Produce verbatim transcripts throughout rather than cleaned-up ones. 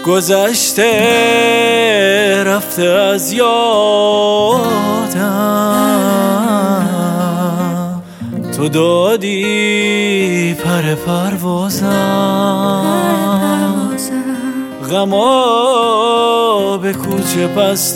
گذشته رفته از یادم، تو دادی پر پروازم، غما به کوچه پس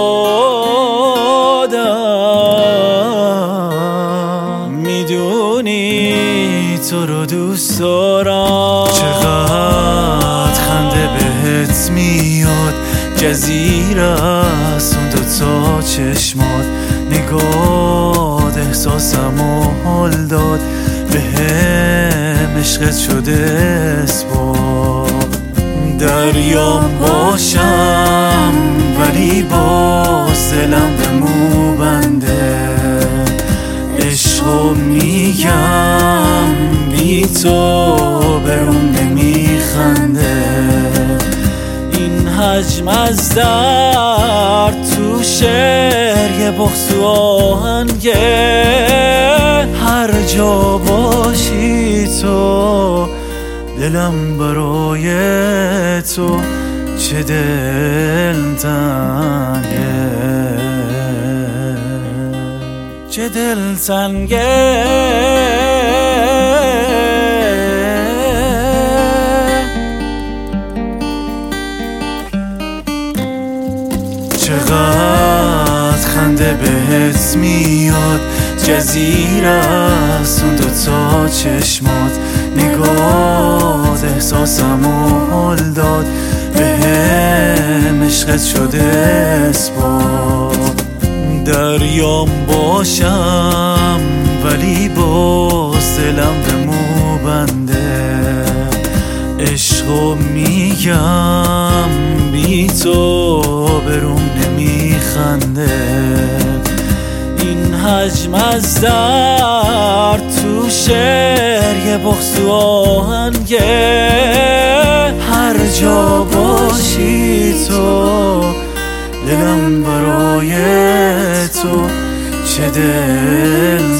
دادم. میدونی تو رو دوست دارم، چقدر خنده بهت میاد، جزیره است اون دوتا چشمات، نگاه احساسمو حال داد، به هم عشقت شده اثبات. دریام باشم ولی باز دلم به مو بنده، عشقو میگم بی تو برون نمیخنده. این حجم از درد تو شعر یه بغض و آهنگه، هر جا باشی تو دلم برای تو چه دلتنگه، چه دلتنگه. چقدر خنده بهت میاد، جزیره است اون دوتا چشمات، نگاه احساسمو حال داد، به هم عشقت شده اثبات. دریام باشم ولی باز دلم به مو بنده، عشقو میگم بی تو برون نمیخنده. این حجم از درد تو شعر یه بغض و آهنگه، هر جا باشی تو دلم برای تو چه دل